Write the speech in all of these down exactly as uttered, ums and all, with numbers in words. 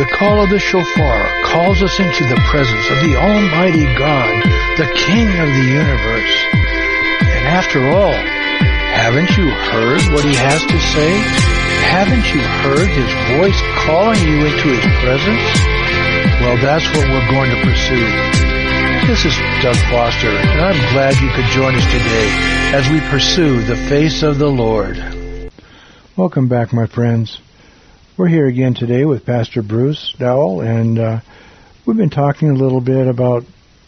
the call of the shofar calls us into the presence of the Almighty God, the King of the universe. And after all, haven't you heard what He has to say? Haven't you heard His voice calling you into His presence? Well, that's what we're going to pursue. This is Doug Foster, and I'm glad you could join us today as we pursue the face of the Lord. Welcome back, my friends. We're here again today with Pastor Bruce Dowell, and uh, we've been talking a little bit about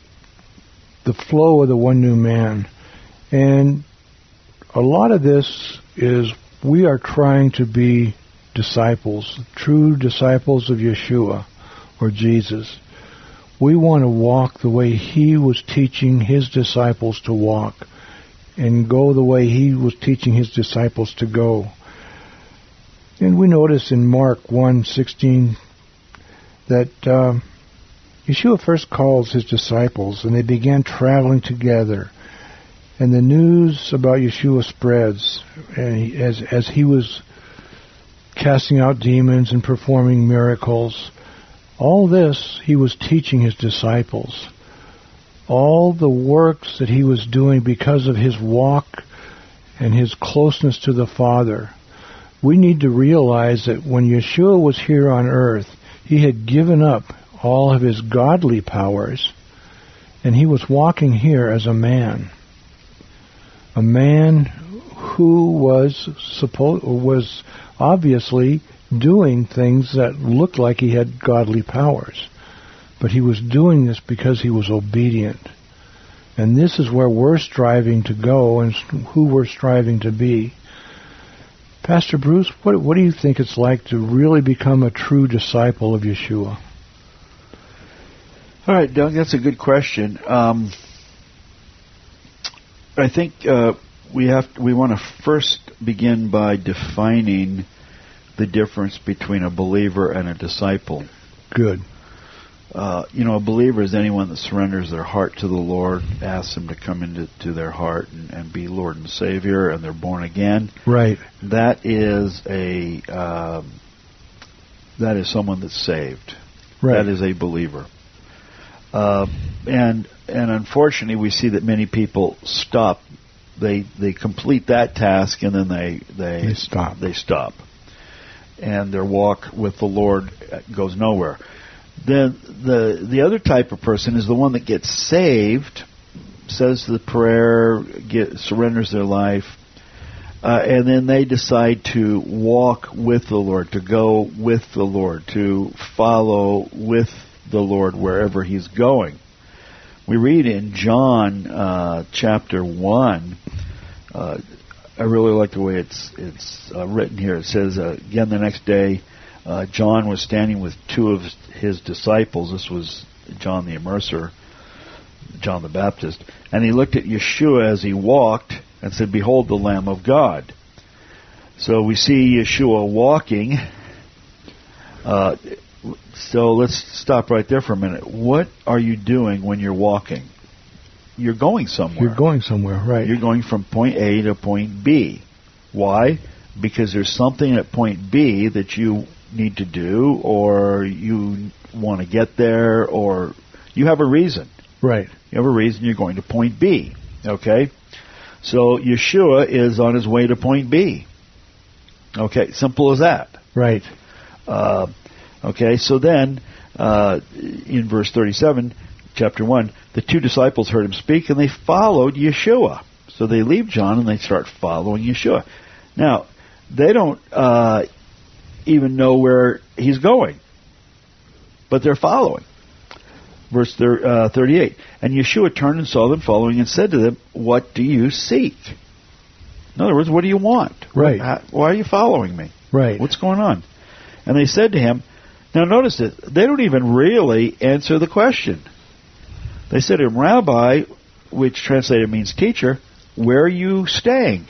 the flow of the one new man. And a lot of this is we are trying to be disciples, true disciples of Yeshua or Jesus. We want to walk the way He was teaching His disciples to walk and go the way He was teaching His disciples to go. And we notice in Mark one sixteen that uh, Yeshua first calls His disciples, and they began traveling together. And the news about Yeshua spreads, and he, as as He was casting out demons and performing miracles. All this He was teaching His disciples. All the works that He was doing because of His walk and His closeness to the Father. We need to realize that when Yeshua was here on earth, He had given up all of His godly powers, and He was walking here as a man. A man who was supposed was obviously doing things that looked like He had godly powers. But He was doing this because He was obedient. And this is where we're striving to go and who we're striving to be. Pastor Bruce, what, what do you think it's like to really become a true disciple of Yeshua? All right, Doug, that's a good question. Um, I think uh, we have to, we want to first begin by defining the difference between a believer and a disciple. Good. Uh, you know, a believer is anyone that surrenders their heart to the Lord, asks Him to come into to their heart and, and be Lord and Savior, and they're born again. Right. That is a um, that is someone that's saved. Right. That is a believer. Uh, and and unfortunately, we see that many people stop. They they complete that task and then they they they stop. They stop. And their walk with the Lord goes nowhere. Then the the other type of person is the one that gets saved, says the prayer, get, surrenders their life, uh, and then they decide to walk with the Lord, to go with the Lord, to follow with the Lord wherever He's going. We read in John uh, chapter one. Uh, I really like the way it's it's uh, written here. It says, uh, again, the next day, uh, John was standing with two of his disciples. This was John the Immerser, John the Baptist. And he looked at Yeshua as he walked and said, "Behold the Lamb of God." So we see Yeshua walking. Uh, so let's stop right there for a minute. What are you doing when you're walking? You're going somewhere. You're going somewhere, right. You're going from point A to point B. Why? Because there's something at point B that you need to do, or you want to get there, or you have a reason. Right. You have a reason you're going to point B. Okay? So Yeshua is on His way to point B. Okay, simple as that. Right. Uh, okay, so then, uh, in verse thirty-seven, chapter one, the two disciples heard Him speak, and they followed Yeshua. So they leave John, and they start following Yeshua. Now, they don't uh, even know where He's going, but they're following. Verse thirty-eight, and Yeshua turned and saw them following and said to them, "What do you seek?" In other words, what do you want? Right. What, why are you following me? Right. What's going on? And they said to Him, now notice it, they don't even really answer the question. They said to Him, "Rabbi," which translated means teacher, "where are you staying?"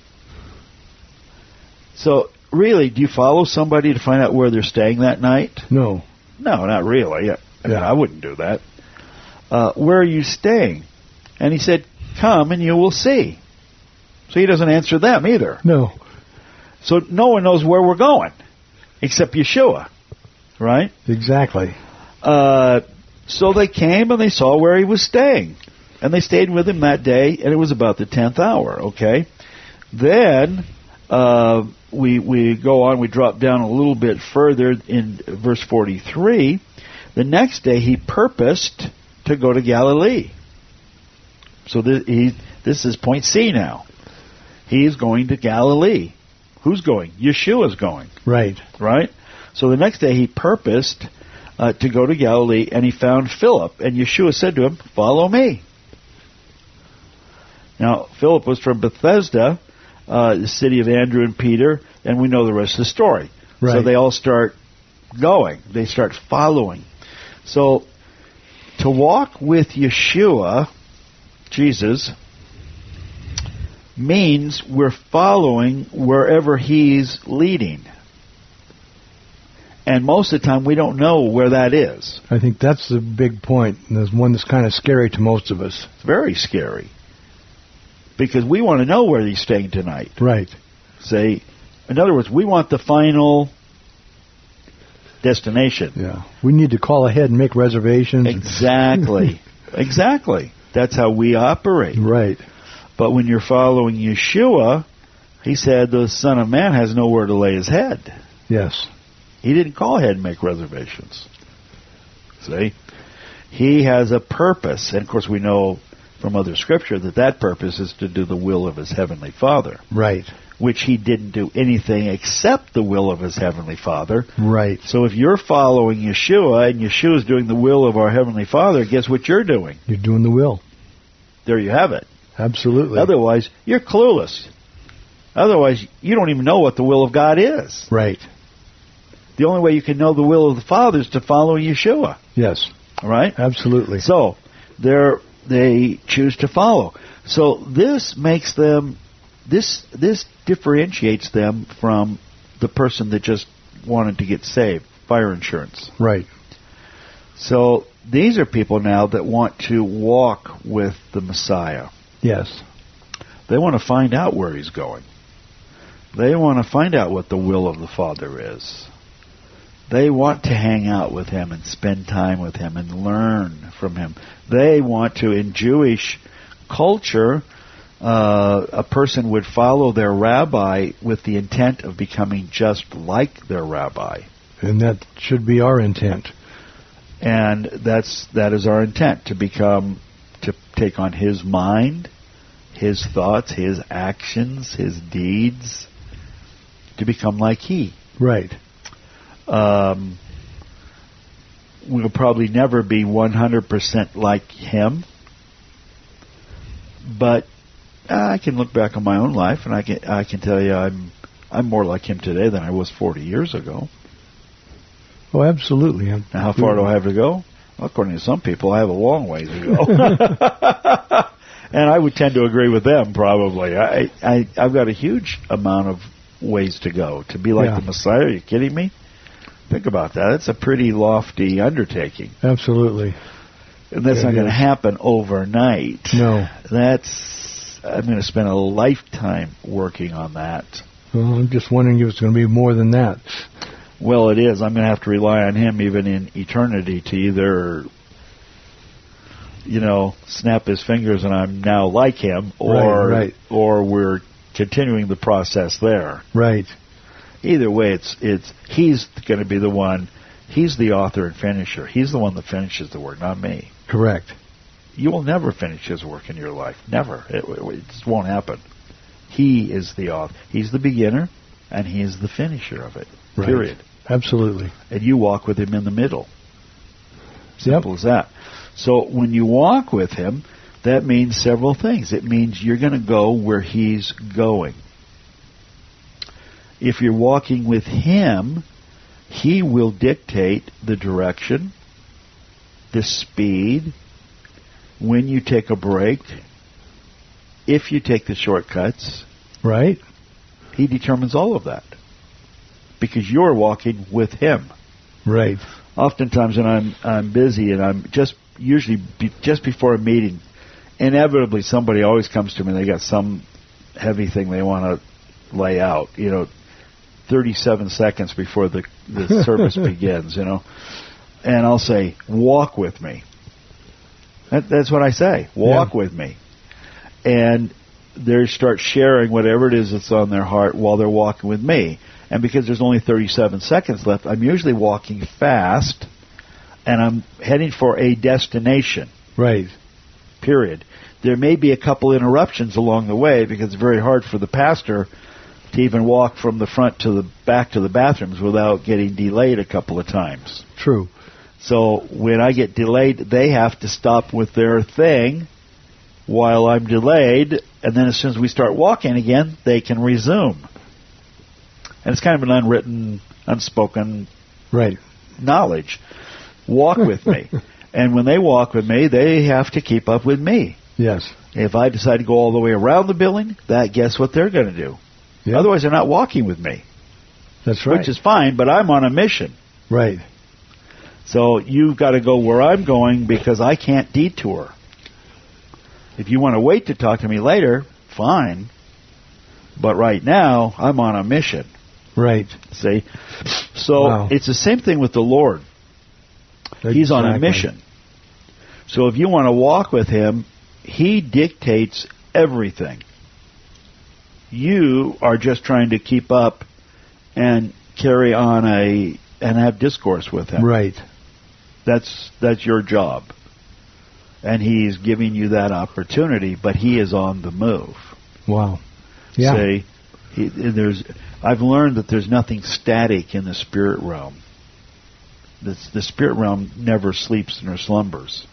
So, really, do you follow somebody to find out where they're staying that night? No. No, not really. I mean, Yeah. I wouldn't do that. Uh, where are you staying? And He said, "Come and you will see." So He doesn't answer them either. No. So no one knows where we're going except Yeshua. Right? Exactly. Uh, so they came and they saw where he was staying. And they stayed with him that day, and it was about the tenth hour, okay? Then uh, we we go on, we drop down a little bit further in verse forty-three. The next day he purposed to go to Galilee. So this, he, this is point C now. He's going to Galilee. Who's going? Yeshua's going. Right. Right? So the next day he purposed uh, to go to Galilee, and he found Philip. And Yeshua said to him, "Follow me." Now, Philip was from Bethsaida, uh, the city of Andrew and Peter, and we know the rest of the story. Right. So they all start going. They start following. So to walk with Yeshua, Jesus, means we're following wherever he's leading. And most of the time we don't know where that is. I think that's the big point, and there's one that's kind of scary to most of us. It's very scary. Because we want to know where he's staying tonight. Right. Say, in other words, we want the final destination. Yeah. We need to call ahead and make reservations. Exactly. Exactly. That's how we operate. Right. But when you're following Yeshua, he said the Son of Man has nowhere to lay his head. Yes. He didn't call ahead and make reservations. See? He has a purpose. And, of course, we know from other scripture that that purpose is to do the will of his heavenly Father. Right. Which he didn't do anything except the will of his heavenly Father. Right. So if you're following Yeshua and Yeshua's doing the will of our heavenly Father, guess what you're doing? You're doing the will. There you have it. Absolutely. Otherwise, you're clueless. Otherwise, you don't even know what the will of God is. Right. The only way you can know the will of the Father is to follow Yeshua. Yes. All right? Absolutely. So, they're, they choose to follow. So this makes them, this this differentiates them from the person that just wanted to get saved, fire insurance. Right. So these are people now that want to walk with the Messiah. Yes. They want to find out where he's going. They want to find out what the will of the Father is. They want to hang out with him and spend time with him and learn from him. They want to, in Jewish culture, uh, a person would follow their rabbi with the intent of becoming just like their rabbi. And that should be our intent. And that's that is our intent, to become, to take on his mind, his thoughts, his actions, his deeds, to become like he. Right. Um, we'll probably never be one hundred percent like him, but I can look back on my own life and I can I can tell you I'm I'm more like him today than I was forty years ago. Oh, absolutely. Now, how far do I have to go? Well, according to some people, I have a long ways to go. And I would tend to agree with them, probably. I, I, I've got a huge amount of ways to go. To be like Yeah. the Messiah, are you kidding me? Think about that. It's a pretty lofty undertaking. Absolutely. And that's Yeah, not going to yes. happen overnight. No. That's, I'm going to spend a lifetime working on that. Well, I'm just wondering if it's going to be more than that. Well, it is. I'm going to have to rely on him even in eternity to either, you know, snap his fingers and I'm now like him, or Right, right. or we're continuing the process there. Right. Either way, it's it's he's going to be the one. He's the author and finisher. He's the one that finishes the work, not me. Correct. You will never finish his work in your life. Never. It, it just won't happen. He is the author. He's the beginner, and he is the finisher of it. Right. Period. Absolutely. And you walk with him in the middle. Simple Yep. as that. So when you walk with him, that means several things. It means you're going to go where he's going. If you're walking with him, he will dictate the direction, the speed, when you take a break, if you take the shortcuts. Right. He determines all of that. Because you're walking with him. Right. Oftentimes when I'm I'm busy and I'm just usually be, just before a meeting, inevitably somebody always comes to me and they got some heavy thing they want to lay out, you know, thirty-seven seconds before the, the service begins, you know. And I'll say, walk with me. That, that's what I say. Walk yeah. with me. And they start sharing whatever it is that's on their heart while they're walking with me. And because there's only thirty-seven seconds left, I'm usually walking fast, and I'm heading for a destination. Right. Period. There may be a couple interruptions along the way because it's very hard for the pastor to even walk from the front to the back to the bathrooms without getting delayed a couple of times. True. So when I get delayed, they have to stop with their thing while I'm delayed, and then as soon as we start walking again, they can resume. And it's kind of an unwritten, unspoken right. knowledge. Walk with me. And when they walk with me, they have to keep up with me. Yes. If I decide to go all the way around the building, that guess what they're going to do? Yep. Otherwise, they're not walking with me. That's right. Which is fine, but I'm on a mission. Right. So you've got to go where I'm going because I can't detour. If you want to wait to talk to me later, fine. But right now, I'm on a mission. Right. See? So wow. It's the same thing with the Lord. Exactly. He's on a mission. So if you want to walk with Him, He dictates everything. You are just trying to keep up and carry on a and have discourse with Him. Right. That's that's your job. And He's giving you that opportunity, but He is on the move. Wow. Yeah. See, he, there's I've learned that there's nothing static in the spirit realm. The, the spirit realm never sleeps nor slumbers.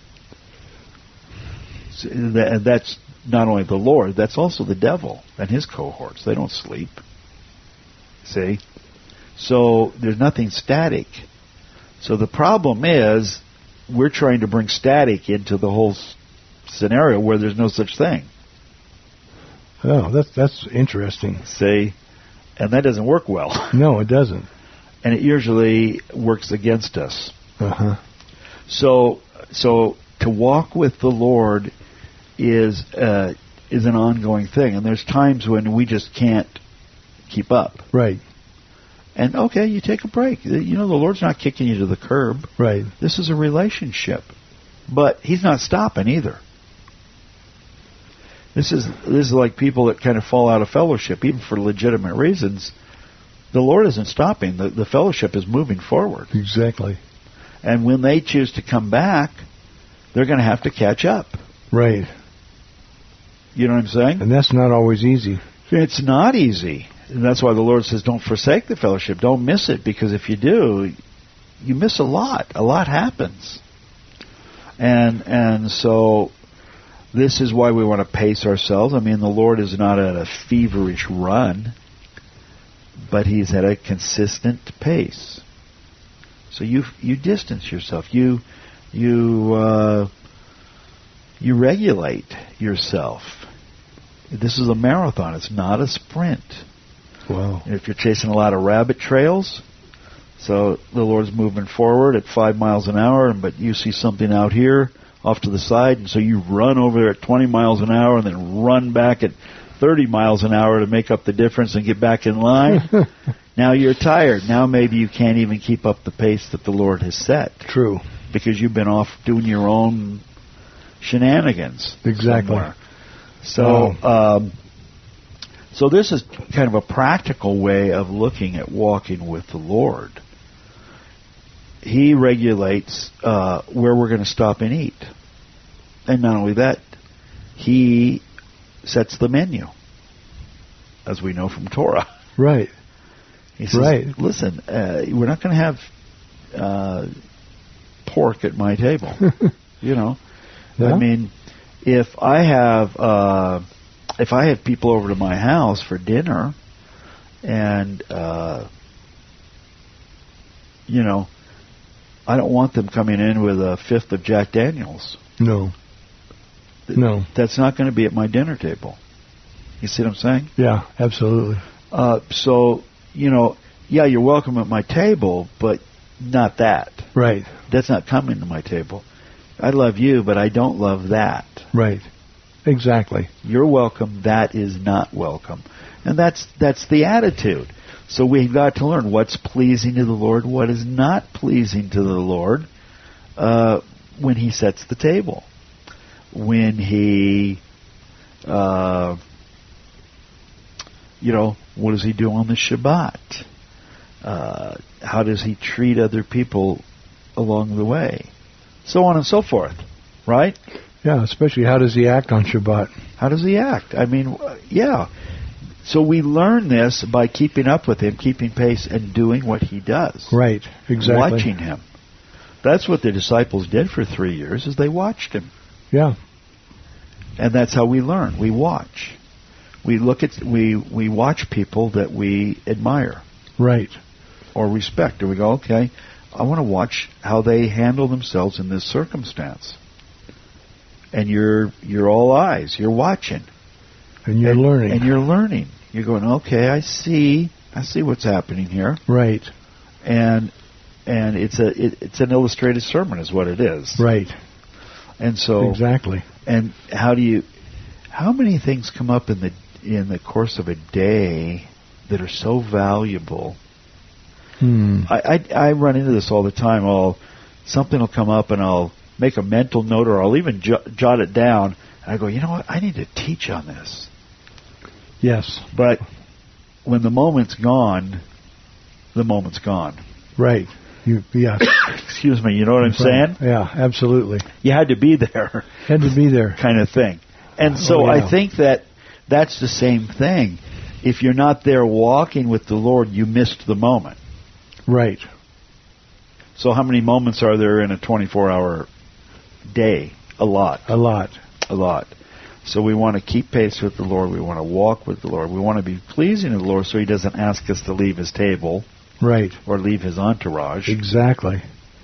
So that, that's not only the Lord, that's also the devil and his cohorts. They don't sleep. See? So there's nothing static. So the problem is we're trying to bring static into the whole scenario where there's no such thing. Oh, that's that's interesting. See? And that doesn't work well. No, it doesn't. And it usually works against us. Uh-huh. So so to walk with the Lord is uh, is an ongoing thing. And there's times when we just can't keep up. Right. And, okay, you take a break. You know, the Lord's not kicking you to the curb. Right. This is a relationship. But He's not stopping either. This is this is like people that kind of fall out of fellowship, even for legitimate reasons. The Lord isn't stopping. The, the fellowship is moving forward. Exactly. And when they choose to come back, they're going to have to catch up. Right. You know what I'm saying? And that's not always easy. It's not easy. And that's why the Lord says, don't forsake the fellowship. Don't miss it, because if you do, you miss a lot. A lot happens. And and so this is why we want to pace ourselves. I mean, the Lord is not at a feverish run, but He's at a consistent pace. So you you distance yourself. You you uh, you regulate yourself. This is a marathon. It's not a sprint. Wow. If you're chasing a lot of rabbit trails, so the Lord's moving forward at five miles an hour, but you see something out here off to the side, and so you run over there at twenty miles an hour and then run back at thirty miles an hour to make up the difference and get back in line. Now you're tired. Now maybe you can't even keep up the pace that the Lord has set. True. Because you've been off doing your own shenanigans. Exactly. Somewhere. So, wow. um, so this is kind of a practical way of looking at walking with the Lord. He regulates uh, where we're going to stop and eat. And not only that, He sets the menu, as we know from Torah. Right. He says, right. listen, uh, we're not going to have uh, pork at my table. You know? Yeah. I mean, if I have uh, if I have people over to my house for dinner, and uh, you know, I don't want them coming in with a fifth of Jack Daniels. No. No. That's not going to be at my dinner table. You see what I'm saying? Yeah, absolutely. Uh, so, you know, yeah, you're welcome at my table, but not that. Right. That's not coming to my table. I love you, but I don't love that. Right. Exactly. You're welcome. That is not welcome. And that's that's the attitude. So we've got to learn what's pleasing to the Lord, what is not pleasing to the Lord uh, when He sets the table, when He, uh, you know, what does He do on the Shabbat? Uh, how does He treat other people along the way? So on and so forth, right? Yeah, especially how does He act on Shabbat? How does He act? I mean, yeah. So we learn this by keeping up with Him, keeping pace, and doing what He does. Right, exactly. Watching Him. That's what the disciples did for three years, is they watched Him. Yeah. And that's how we learn. We watch. We look at, we, we watch people that we admire. Right. Or respect. And we go, okay, I want to watch how they handle themselves in this circumstance. And you're you're all eyes. You're watching. And you're and, learning. And you're learning. You're going, okay, I see. I see what's happening here. Right. And and it's a it, it's an illustrated sermon, is what it is. Right. And so exactly. And how do you? How many things come up in the in the course of a day that are so valuable? Hmm. I, I I run into this all the time. I'll something will come up and I'll make a mental note, or I'll even j- jot it down. And I go, you know what? I need to teach on this. Yes. But when the moment's gone, the moment's gone. Right. You, yeah. Excuse me. You know what I'm saying? Yeah, absolutely. You had to be there. Had to be there. Kind of thing. And so oh, yeah. I think that that's the same thing. If you're not there walking with the Lord, you missed the moment. Right. So how many moments are there in a twenty-four hour day? A lot. A lot. A lot. So we want to keep pace with the Lord. We want to walk with the Lord. We want to be pleasing to the Lord so He doesn't ask us to leave His table. Right. Or leave His entourage. Exactly.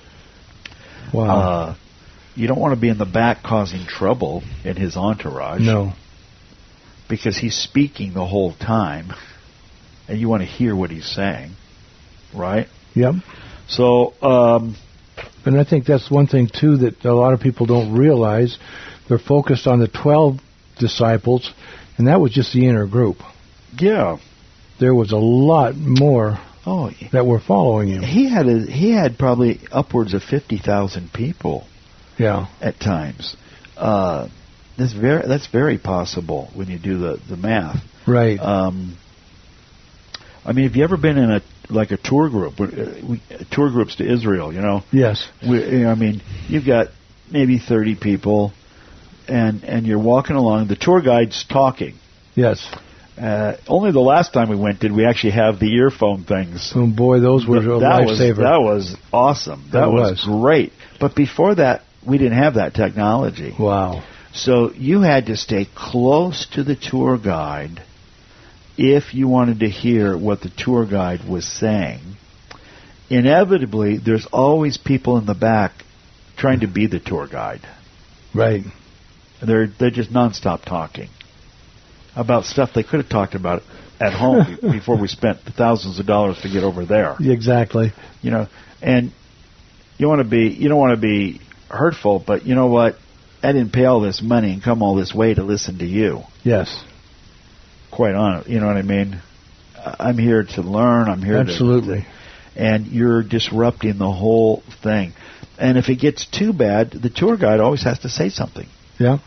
Wow. Uh, you don't want to be in the back causing trouble in His entourage. No. Because He's speaking the whole time. And you want to hear what He's saying. Right? Yep. So, um... and I think that's one thing, too, that a lot of people don't realize. They're focused on the twelve disciples, and that was just the inner group. Yeah. There was a lot more oh, that were following Him. He had a, he had probably upwards of fifty thousand people. Yeah. At times. Uh, that's very that's very possible when you do the, the math. Right. Um, I mean, have you ever been in a like a tour group? We, tour groups to Israel, you know? Yes. We, you know, I mean, you've got maybe thirty people, and and you're walking along. The tour guide's talking. Yes. Uh, only the last time we went did we actually have the earphone things. Oh boy, those were Th- a that lifesaver. Was, that was awesome. That, that was. was great. But before that, we didn't have that technology. Wow. So you had to stay close to the tour guide if you wanted to hear what the tour guide was saying. Inevitably, there's always people in the back trying to be the tour guide. Right. They're they're just nonstop talking about stuff they could have talked about at home before we spent thousands of dollars to get over there. Exactly. You know, and you want to be you don't want to be hurtful, but you know what? I didn't pay all this money and come all this way to listen to you. Yes. Quite honest, you know what I mean? I'm here to learn. I'm here Absolutely. to... And you're disrupting the whole thing. And if it gets too bad, the tour guide always has to say something. Yeah.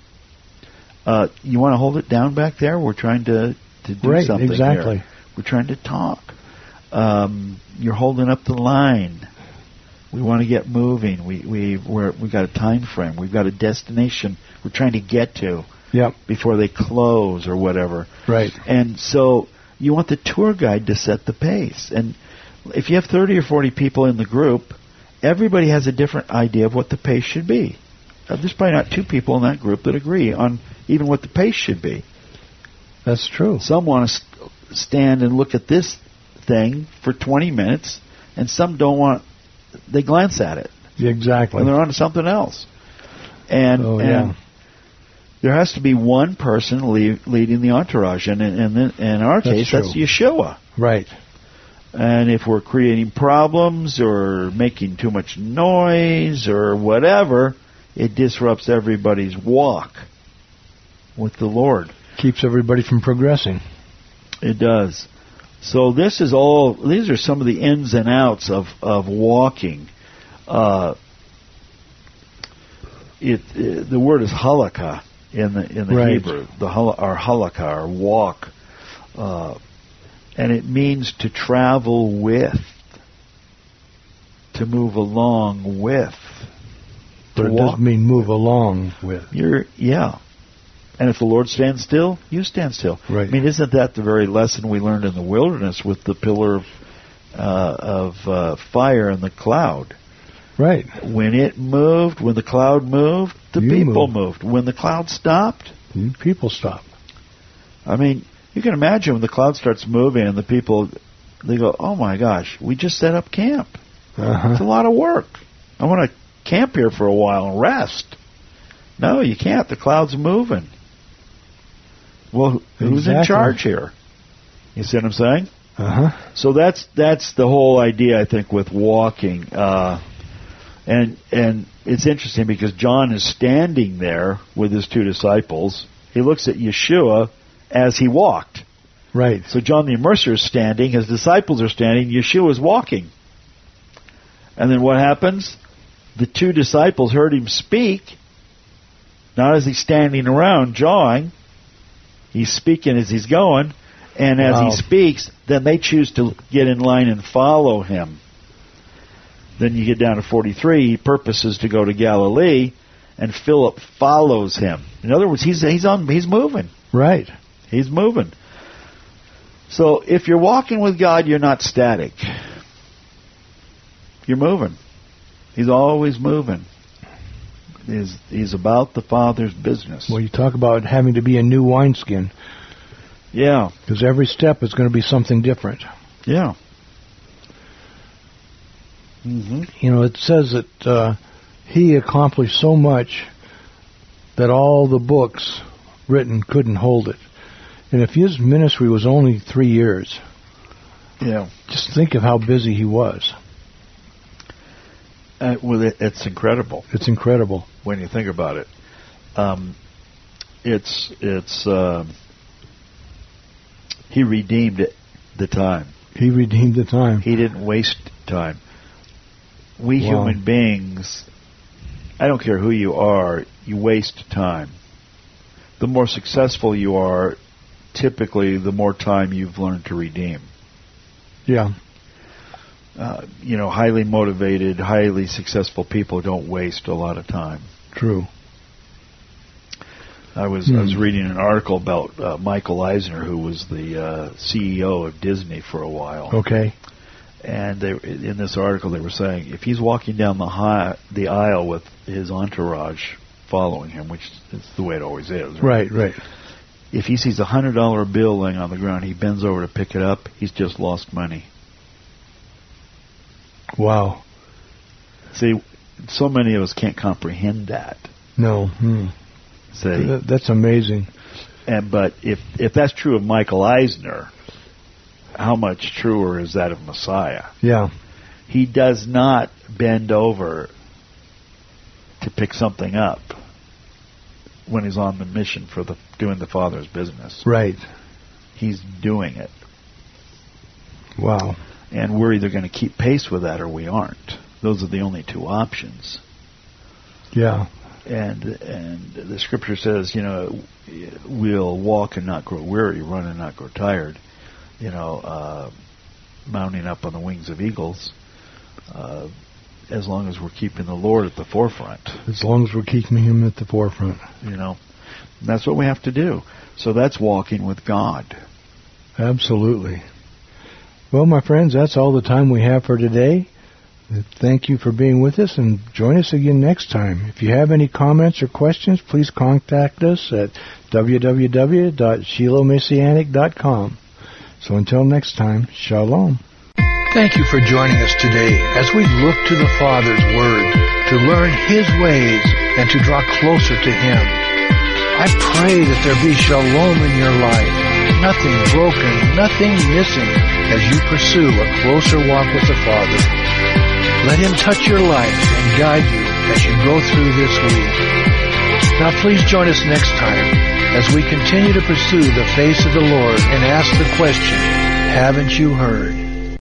Uh, you want to hold it down back there? We're trying to, to do right, something exactly. here. We're trying to talk. Um, you're holding up the line. We want to get moving. We we we're, we got a time frame. We've got a destination we're trying to get to. Yep. Before they close or whatever. Right. And so you want the tour guide to set the pace. And if you have thirty or forty people in the group, everybody has a different idea of what the pace should be. Uh, there's probably not two people in that group that agree on even what the pace should be. That's true. Some want to st- stand and look at this thing for twenty minutes, and some don't want. They glance at it. Exactly. And they're on to something else. And, oh, and yeah. there has to be one person lead, leading the entourage, and in, in, in our that's case, true. that's Yeshua. Right. And if we're creating problems or making too much noise or whatever, it disrupts everybody's walk with the Lord. Keeps everybody from progressing. It does. So this is all, these are some of the ins and outs of, of walking. Uh, it, it the word is halakha in the in the right. Hebrew, the hal, or halakha, or walk, uh, and it means to travel with, to move along with. But it walk. doesn't mean move along with. You're yeah. And if the Lord stands still, you stand still. Right. I mean, isn't that the very lesson we learned in the wilderness with the pillar of, uh, of uh, fire and the cloud? Right. When it moved, when the cloud moved, the You people moved. moved. When the cloud stopped, people stop. I mean, you can imagine when the cloud starts moving and the people, they go, oh my gosh, we just set up camp. Uh-huh. It's a lot of work. I want to camp here for a while and rest. No, you can't. The cloud's moving. Well, who's Exactly. in charge here? You see what I'm saying? Uh-huh. So that's that's the whole idea, I think, with walking. Uh, and and it's interesting because John is standing there with his two disciples. He looks at Yeshua as he walked. Right. So John the Immerser is standing, his disciples are standing, Yeshua is walking. And then what happens? The two disciples heard him speak, not as he's standing around jawing. He's speaking as he's going, and as Wow. he speaks, then they choose to get in line and follow him. Then you get down to forty-three, he purposes to go to Galilee, and Philip follows him. In other words, he's he's on he's moving. Right. He's moving. So if you're walking with God, you're not static. You're moving. He's always moving. He's, he's about the Father's business. Well, you talk about having to be a new wineskin, Yeah, because every step is going to be something different. yeah. Mm-hmm. You know, it says that uh, he accomplished so much that all the books written couldn't hold it. And if his ministry was only three years, Yeah. just think of how busy he was. Uh, well, it, it's incredible It's incredible. when you think about it. Um, it's it's uh, he redeemed it, the time. He redeemed the time. He didn't waste time. We Wow. human beings, I don't care who you are, you waste time. The more successful you are, typically the more time you've learned to redeem. Yeah. Uh, you know, highly motivated, highly successful people don't waste a lot of time. True. I was Hmm. I was reading an article about uh, Michael Eisner, who was the uh, C E O of Disney for a while. Okay. And they, in this article, they were saying if he's walking down the high, the aisle with his entourage following him, which is the way it always is. Right, right. If he sees a hundred dollar bill laying on the ground, he bends over to pick it up. He's just lost money. Wow. See, so many of us can't comprehend that. No. Hmm. Say, Th- That's amazing. and but if if that's true of Michael Eisner, how much truer is that of Messiah? Yeah. He does not bend over to pick something up when he's on the mission for the doing the Father's business. Right. He's doing it. Wow. And we're either going to keep pace with that or we aren't. Those are the only two options. Yeah. And and the scripture says, you know, we'll walk and not grow weary, run and not grow tired. You know, uh, mounting up on the wings of eagles, uh, as long as we're keeping the Lord at the forefront. As long as we're keeping him at the forefront. You know, and that's what we have to do. So that's walking with God. Absolutely. Well, my friends, that's all the time we have for today. Thank you for being with us, and join us again next time. If you have any comments or questions, please contact us at w w w dot shiloh messianic dot com. So until next time, shalom. Thank you for joining us today as we look to the Father's Word to learn His ways and to draw closer to Him. I pray that there be shalom in your life, nothing broken, nothing missing as you pursue a closer walk with the Father. Let Him touch your life and guide you as you go through this week. Now please join us next time as we continue to pursue the face of the Lord and ask the question, haven't you heard?